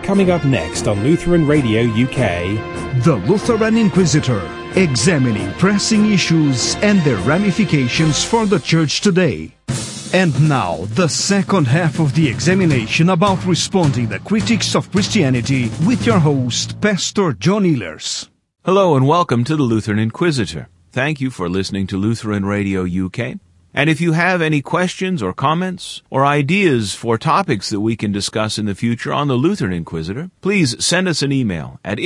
Coming up next on Lutheran Radio UK, The Lutheran Inquisitor, examining pressing issues and their ramifications for the Church today. And now, the second half of the examination about responding the critics of Christianity with your host, Pastor John Ehlers. Hello and welcome to the Lutheran Inquisitor. Thank you for listening to Lutheran Radio UK. And if you have any questions or comments or ideas for topics that we can discuss in the future on the Lutheran Inquisitor, please send us an email at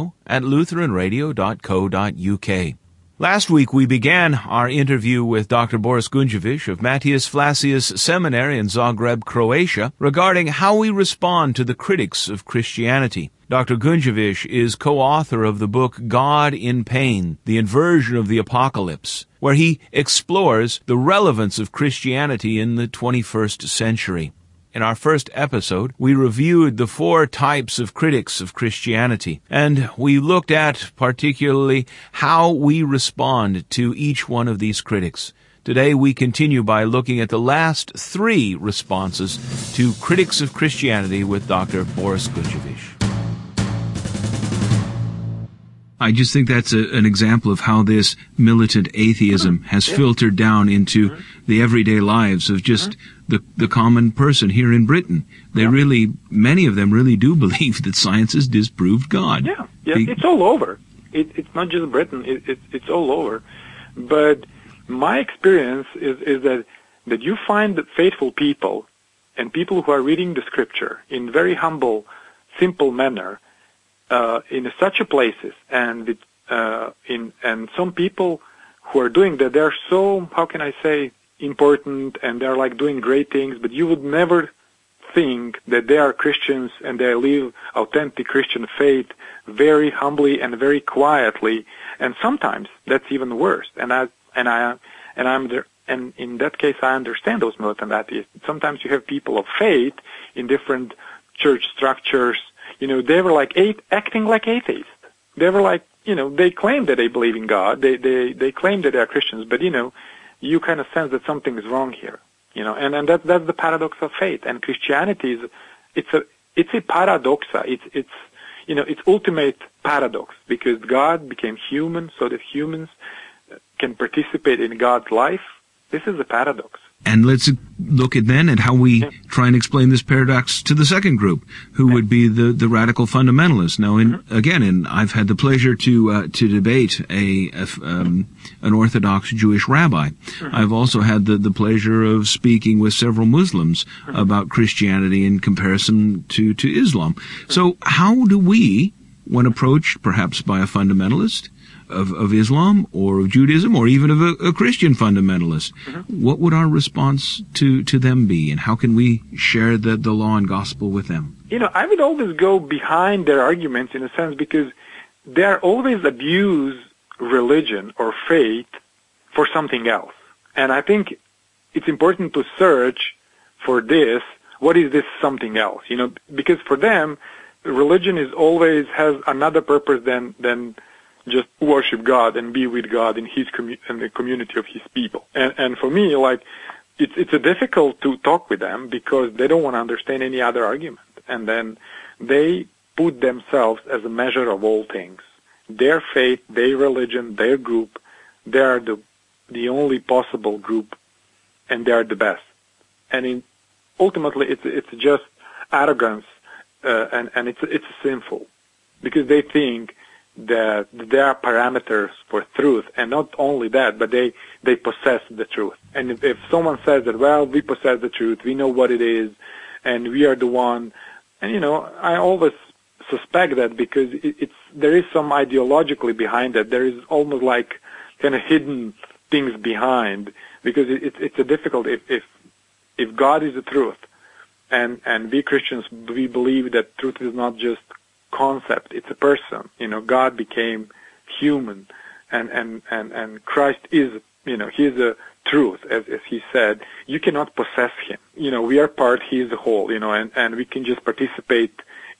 info@lutheranradio.co.uk. Last week we began our interview with Dr. Boris Gunjevich of Matthias Flacius Seminary in Zagreb, Croatia, regarding how we respond to the critics of Christianity. Dr. Gunjevich is co-author of the book God in Pain, The Inversion of the Apocalypse, where he explores the relevance of Christianity in the 21st century. In our first episode, we reviewed the 4 types of critics of Christianity, and we looked at particularly how we respond to each one of these critics. Today we continue by looking at the last 3 responses to critics of Christianity with Dr. Boris Gunjevich. I just think that's an example of how this militant atheism has filtered down into the everyday lives of just the common person here in Britain. They really, many of them really do believe that science has disproved God. Yeah, it's all over. It's not just Britain, it's all over. But my experience is that you find faithful people and people who are reading the Scripture in very humble, simple manner, in such a places, and with, and some people who are doing that, they're so, how can I say, important, and they're like doing great things, but you would never think that they are Christians and they live authentic Christian faith very humbly and very quietly, and sometimes that's even worse. And I'm there, and in that case, I understand those militant atheists. Sometimes you have people of faith in different church structures. You know, they were like acting like atheists. They were like, you know, they claim that they believe in God. They claim that they are Christians, but, you know, you kind of sense that something is wrong here. You know, and that's the paradox of faith. And Christianity is, it's a paradoxa. It's you know, it's ultimate paradox, because God became human so that humans can participate in God's life. This is a paradox. And let's look at how we try and explain this paradox to the second group, who would be the radical fundamentalists. Now, I've had the pleasure to debate an Orthodox Jewish rabbi. I've also had the pleasure of speaking with several Muslims about Christianity in comparison to Islam. So how do we, when approached perhaps by a fundamentalist of Islam or of Judaism or even of a Christian fundamentalist, what would our response to them be, and how can we share the law and gospel with them? You know, I would always go behind their arguments in a sense, because they are always abuse religion or faith for something else. And I think it's important to search for this, what is this something else? You know, because for them, religion is always has another purpose than just worship God and be with God in His in the community of His people. And for me, like, it's difficult to talk with them because they don't want to understand any other argument. And then they put themselves as a measure of all things. Their faith, their religion, their group, they are the only possible group, and they are the best. And ultimately, it's just arrogance, and it's sinful, because they think that there are parameters for truth, and not only that, but they possess the truth. And if someone says that, well, we possess the truth, we know what it is, and we are the one, and you know, I always suspect that because there is some ideologically behind it. There is almost like kind of hidden things behind, because it's a difficult, if God is the truth, and we Christians, we believe that truth is not just concept, it's a person. You know, God became human, and Christ is, you know, He is a truth, as He said. You cannot possess Him. You know, we are part, He is the whole, you know, and we can just participate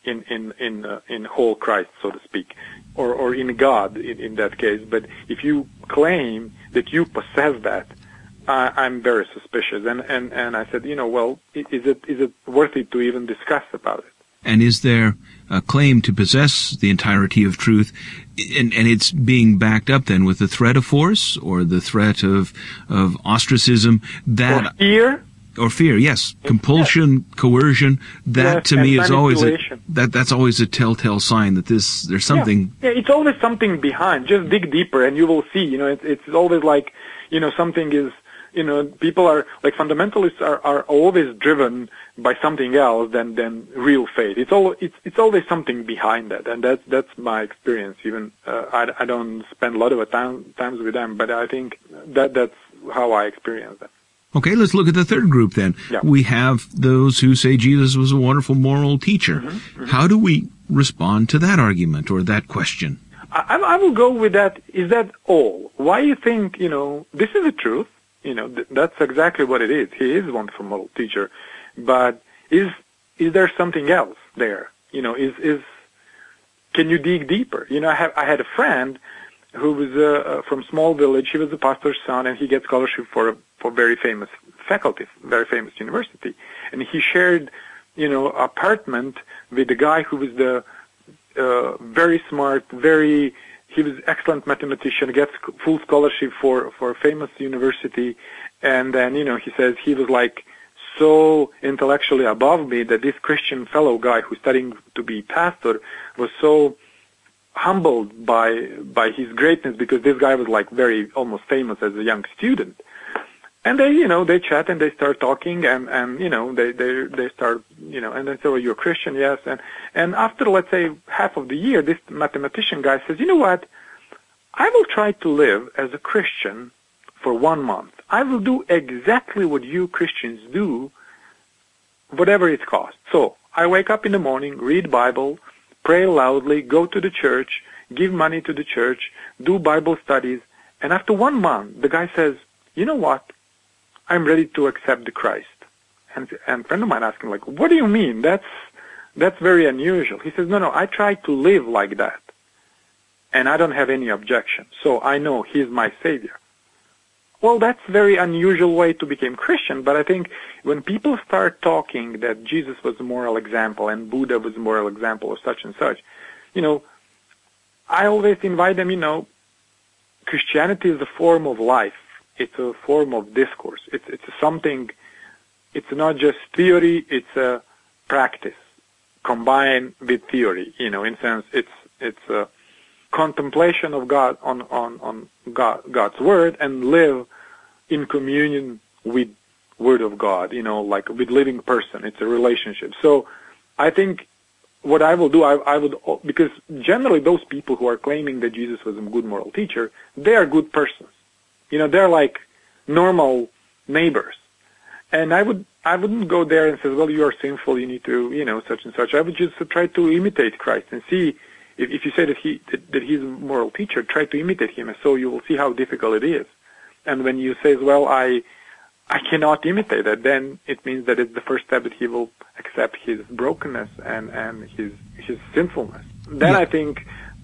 in whole Christ, so to speak, or in God in that case. But if you claim that you possess that, I'm very suspicious. And I said, you know, well, is it worth it to even discuss about it? And is there a claim to possess the entirety of truth, and it's being backed up then with the threat of force or the threat of ostracism, that or fear? Or fear, yes. Compulsion, coercion, that Yes, to me and is always manipulation. that's always a telltale sign that there's something. Yeah, it's always something behind. Just dig deeper and you will see. It's always like, something is, people are, like fundamentalists are always driven by something else than real faith. It's always something behind that, and that's my experience. Even I don't spend a lot of times with them, but I think that's how I experience that. Okay, let's look at the third group then. Yeah. We have those who say Jesus was a wonderful moral teacher. Mm-hmm, mm-hmm. How do we respond to that argument or that question? I will go with that. Is that all? Why you think, this is the truth? That's exactly what it is. He is a wonderful moral teacher. But is there something else there? Can you dig deeper? I had a friend who was from small village. He was a pastor's son, and he gets scholarship for very famous faculty, very famous university. And he shared, apartment with a guy who was the very smart, he was excellent mathematician, gets full scholarship for a famous university. And then, he says he was like so intellectually above me that this Christian fellow guy who's studying to be pastor was so humbled by his greatness, because this guy was like very almost famous as a young student. And they chat and they start talking and they start, and they say, well, you're a Christian, yes. And after, let's say, half of the year, this mathematician guy says, you know what? I will try to live as a Christian for 1 month. I will do exactly what you Christians do, whatever it costs. So I wake up in the morning, read Bible, pray loudly, go to the church, give money to the church, do Bible studies. And after 1 month, the guy says, you know what? I'm ready to accept the Christ. And a friend of mine asked him, like, what do you mean? That's very unusual. He says, no, I try to live like that. And I don't have any objection. So I know he's my savior. Well, that's a very unusual way to become Christian, but I think when people start talking that Jesus was a moral example and Buddha was a moral example of such and such, I always invite them, Christianity is a form of life. It's a form of discourse. It's something, it's not just theory, it's a practice combined with theory, in a sense it's a contemplation of God on God's word and live in communion with word of God, like with living person. It's a relationship. So I think what I will do, I would, because generally those people who are claiming that Jesus was a good moral teacher, they are good persons. They're like normal neighbors. And I wouldn't go there and say, well, you are sinful, you need to, such and such. I would just try to imitate Christ and see, if you say that he's a moral teacher, try to imitate him, and so you will see how difficult it is. And when you say, well, I cannot imitate that, then it means that it's the first step that he will accept his brokenness and his sinfulness. Then I think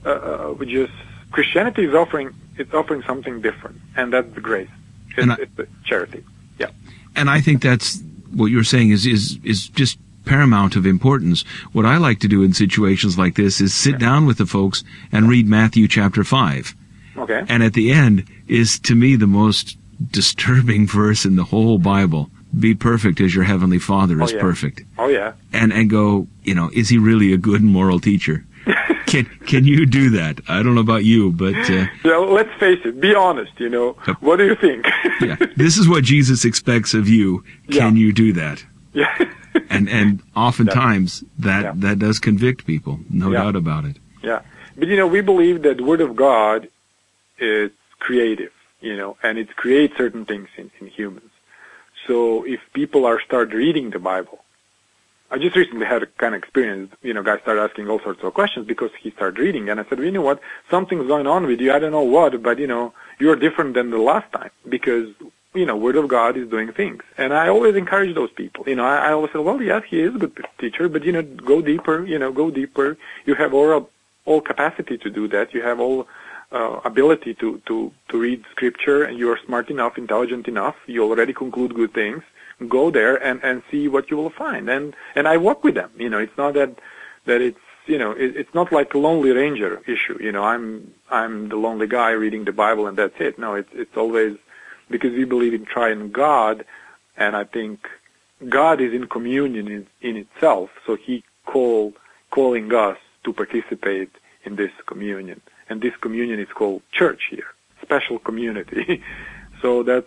Christianity is offering something different, and that's the grace. It's the charity. Yeah. And I think that's what you're saying is just paramount of importance. What I like to do in situations like this is sit down with the folks and read Matthew chapter 5. Okay. And at the end is, to me, the most disturbing verse in the whole Bible. Be perfect as your heavenly Father is perfect. Oh, yeah. And go, is he really a good moral teacher? Can you do that? I don't know about you, but... let's face it. Be honest, What do you think? Yeah. This is what Jesus expects of you. Can you do that? Yeah. And oftentimes that does convict people. No doubt about it. Yeah. But, we believe that the Word of God is creative, and it creates certain things in humans. So if people start reading the Bible, I just recently had a kind of experience, guys started asking all sorts of questions because he started reading, and I said, well, you know what, something's going on with you, I don't know what, but, you're different than the last time, because, Word of God is doing things. And I always encourage those people, I always say, well, yes, he is a good teacher, but, go deeper, go deeper. You have all capacity to do that. You have all ability to read Scripture, and you are smart enough, intelligent enough. You already conclude good things. Go there and see what you will find. And I work with them. It's not that that it's, it's not like a Lonely Ranger issue. I'm the lonely guy reading the Bible and that's it. No, it's always because we believe in triune God, and I think God is in communion in itself, so He calling us to participate in this communion, and this communion is called church here, special community. So that's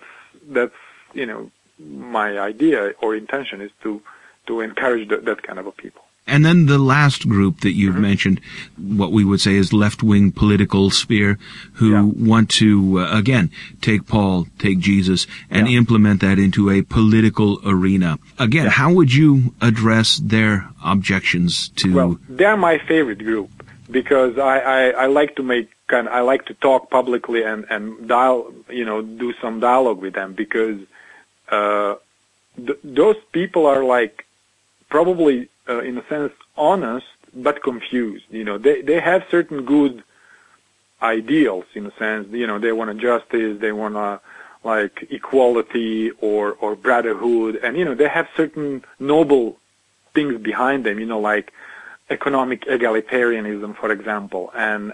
my idea or intention is to encourage that kind of a people. And then the last group that you've mentioned, what we would say is left-wing political sphere, who want to, again, take Paul, take Jesus, and implement that into a political arena. Again, how would you address their objections to... Well, they're my favorite group, because I like to I like to talk publicly and do some dialogue with them, because those people are like probably in a sense honest but confused. They have certain good ideals in a sense. They want justice, they want like equality or brotherhood, and they have certain noble things behind them. Like economic egalitarianism, for example, and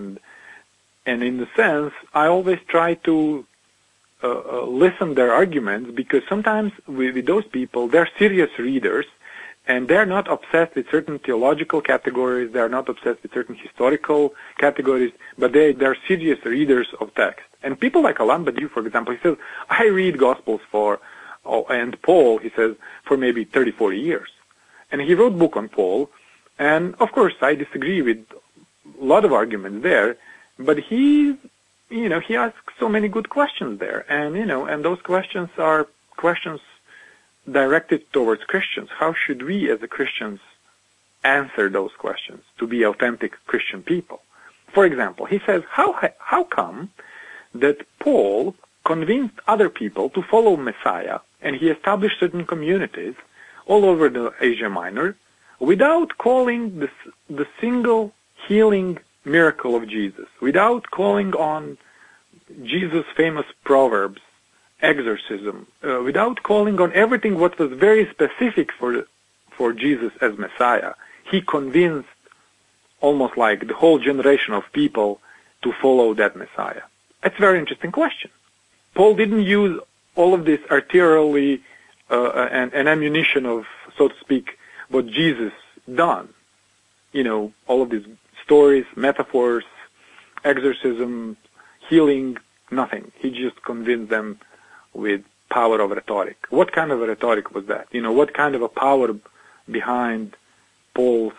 in a sense, I always try to listen their arguments, because sometimes with those people, they're serious readers, and they're not obsessed with certain theological categories, they're not obsessed with certain historical categories, but they're serious readers of text. And people like Alain Badiou, for example, he says, I read Gospels and Paul, he says, for maybe 30, 40 years. And he wrote a book on Paul, and of course I disagree with a lot of arguments there, but he asks so many good questions there, and those questions are questions directed towards Christians. How should we as Christians answer those questions to be authentic Christian people? For example, he says, how come that Paul convinced other people to follow Messiah, and he established certain communities all over the Asia Minor without calling the single healing miracle of Jesus, without calling on Jesus' famous proverbs, exorcism, without calling on everything what was very specific for Jesus as Messiah? He convinced almost like the whole generation of people to follow that Messiah. That's a very interesting question. Paul didn't use all of this arterially and ammunition of, so to speak, what Jesus done. All of these stories, metaphors, exorcism, healing, nothing. He just convinced them with power of rhetoric. What kind of a rhetoric was that? What kind of a power behind Paul's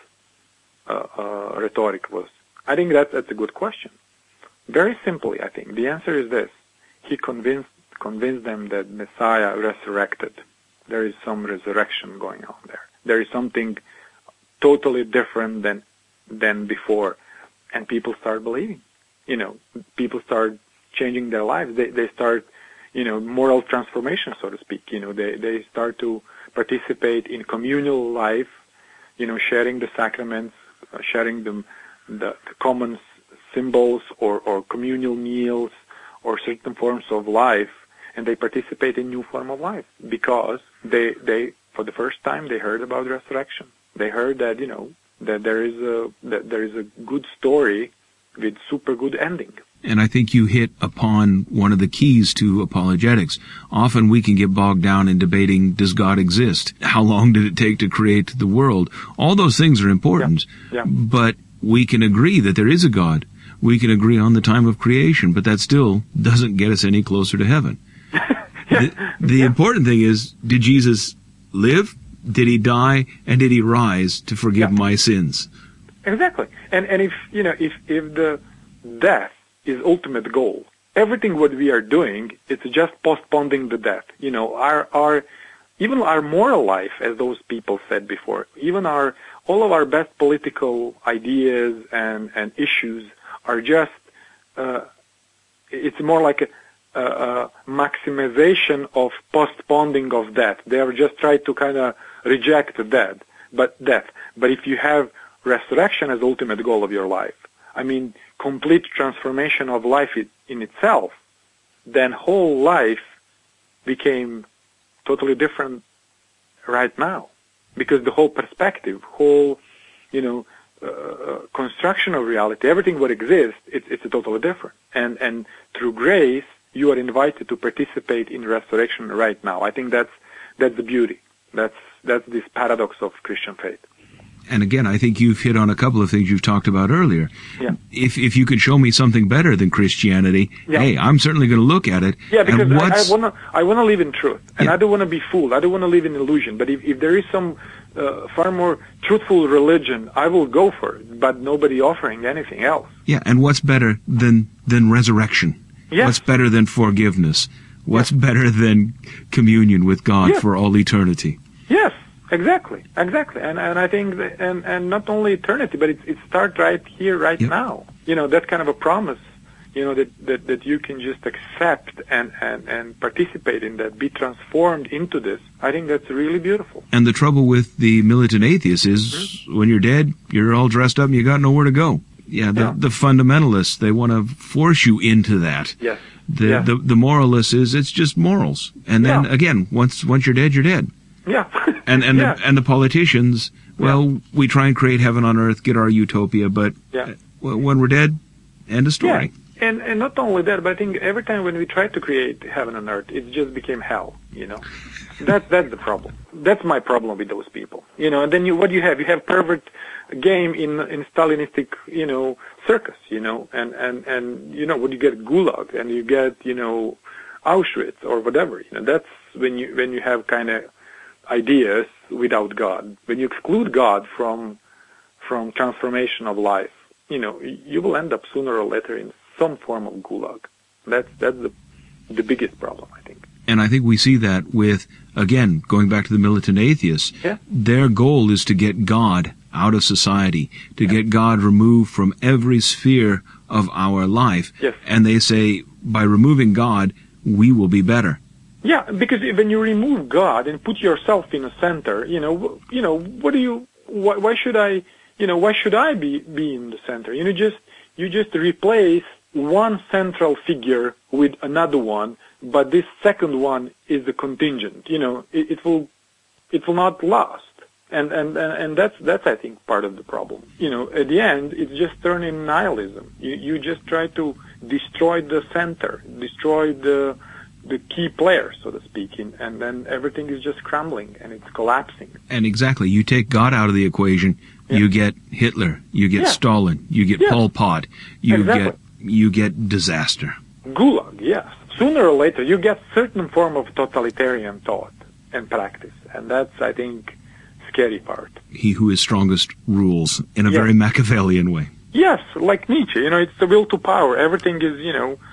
rhetoric was? I think that's a good question. Very simply, I think the answer is this: he convinced them that Messiah resurrected. There is some resurrection going on there. There is something totally different than before, and people start believing. People start changing their lives. They start, moral transformation, so to speak. They start to participate in communal life, sharing the sacraments, sharing the common symbols or communal meals or certain forms of life, and they participate in new form of life because they for the first time they heard about resurrection. They heard that that there is a good story with super good ending. And I think you hit upon one of the keys to apologetics. Often we can get bogged down in debating, does God exist? How long did it take to create the world? All those things are important, but we can agree that there is a God. We can agree on the time of creation, but that still doesn't get us any closer to heaven. The important thing is, did Jesus live? Did he die? And did he rise to forgive my sins? Exactly. And if the death is ultimate goal, everything what we are doing, it's just postponing the death. Even our moral life, as those people said before, even all of our best political ideas and issues are just it's more like a maximization of postponing of death. They are just trying to kind of reject death. But if you have resurrection as ultimate goal of your life, complete transformation of life in itself, then whole life became totally different right now, because the whole perspective, whole construction of reality, everything what exists, it's totally different. And through grace, you are invited to participate in resurrection right now. I think that's the beauty. That's this paradox of Christian faith. And again, I think you've hit on a couple of things you've talked about earlier. Yeah. If you could show me something better than Christianity, hey, I'm certainly going to look at it. Yeah, because I want to live in truth, and I don't want to be fooled. I don't want to live in illusion. But if there is some far more truthful religion, I will go for it. But nobody offering anything else. Yeah, and what's better than resurrection? Yes. What's better than forgiveness? What's better than communion with God for all eternity? Yes. Exactly, and I think and not only eternity, but it starts right here, right now. That kind of a promise, that you can just accept and participate in that, be transformed into this. I think that's really beautiful. And the trouble with the militant atheists is when you're dead, you're all dressed up and you got nowhere to go. The fundamentalists, they want to force you into that. Yes. The moralist is it's just morals, and then again, once you're dead, you're dead. Yeah. And the politicians, we try and create heaven on earth, get our utopia, but when we're dead, end of story. Yeah. And not only that, but I think every time when we try to create heaven on earth, it just became hell, That's the problem. That's my problem with those people. And then what you have? You have pervert game in Stalinistic, circus, and what you get Gulag, and you get, Auschwitz or whatever, That's when you have kind of ideas without God. When you exclude God from transformation of life, you will end up sooner or later in some form of gulag. That's the biggest problem, I think. And I think we see that with, again, going back to the militant atheists, their goal is to get God out of society, to get God removed from every sphere of our life. Yes. And they say, by removing God, we will be better. Yeah, because when you remove God and put yourself in a center, why should I be in the center? You just replace one central figure with another one, but this second one is the contingent. It will not last. And that's I think part of the problem. At the end it's just turn in nihilism. You just try to destroy the center, destroy the key players, so to speak, and then everything is just crumbling and it's collapsing. And exactly, you take God out of the equation, you get Hitler, you get Stalin, you get Pol Pot, you get disaster. Gulag, yes. Sooner or later, you get certain form of totalitarian thought and practice, and that's, I think, scary part. He who is strongest rules in a very Machiavellian way. Yes, like Nietzsche. It's the will to power. Everything is,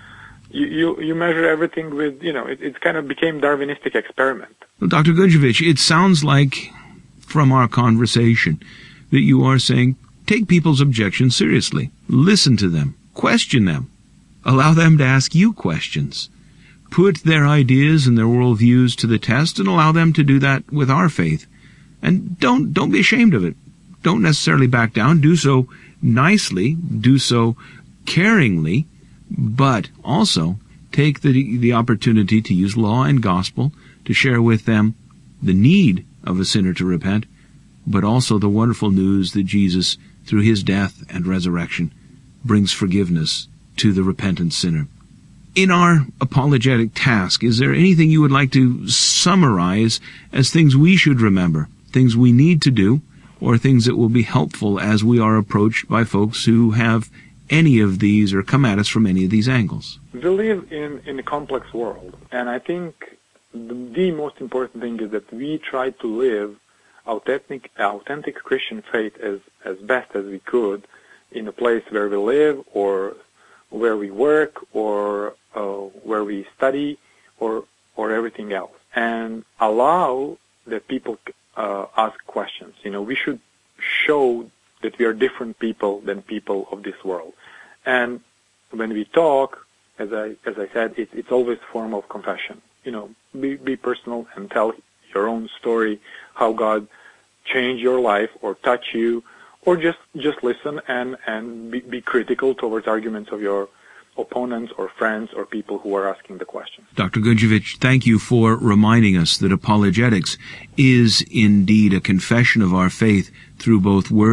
You measure everything with, it kind of became Darwinistic experiment. Well, Dr. Gunjevich, it sounds like, from our conversation, that you are saying, take people's objections seriously. Listen to them. Question them. Allow them to ask you questions. Put their ideas and their worldviews to the test and allow them to do that with our faith. And don't be ashamed of it. Don't necessarily back down. Do so nicely. Do so caringly. But also take the opportunity to use law and gospel to share with them the need of a sinner to repent, but also the wonderful news that Jesus, through his death and resurrection, brings forgiveness to the repentant sinner. In our apologetic task, is there anything you would like to summarize as things we should remember, things we need to do, or things that will be helpful as we are approached by folks who have any of these or come at us from any of these angles? We live in a complex world, and I think the most important thing is that we try to live authentic Christian faith as best as we could in a place where we live or where we work or where we study or everything else, and allow that people ask questions. We should show that we are different people than people of this world. And when we talk, as I said, it's always a form of confession. Be personal and tell your own story, how God changed your life or touch you, or just listen and be critical towards arguments of your opponents or friends or people who are asking the question. Dr. Gunjevich, thank you for reminding us that apologetics is indeed a confession of our faith through both word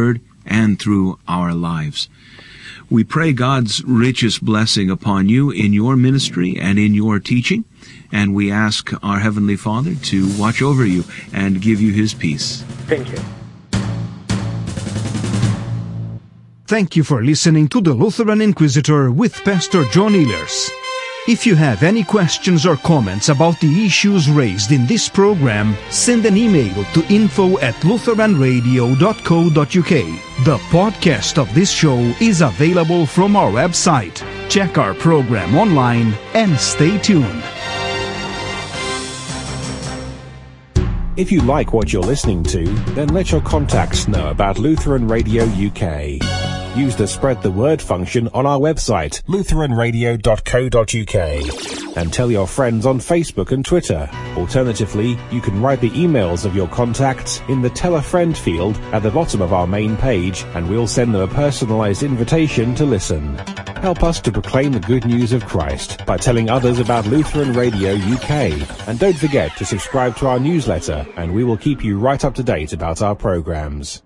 and through our lives. We pray God's richest blessing upon you in your ministry and in your teaching, and we ask our Heavenly Father to watch over you and give you His peace. Thank you. Thank you for listening to the Lutheran Inquisitor with Pastor John Ehlers. If you have any questions or comments about the issues raised in this program, send an email to info@lutheranradio.co.uk. The podcast of this show is available from our website. Check our program online and stay tuned. If you like what you're listening to, then let your contacts know about Lutheran Radio UK. Use the Spread the Word function on our website, lutheranradio.co.uk, and tell your friends on Facebook and Twitter. Alternatively, you can write the emails of your contacts in the Tell a Friend field at the bottom of our main page, and we'll send them a personalized invitation to listen. Help us to proclaim the good news of Christ by telling others about Lutheran Radio UK. And don't forget to subscribe to our newsletter, and we will keep you right up to date about our programs.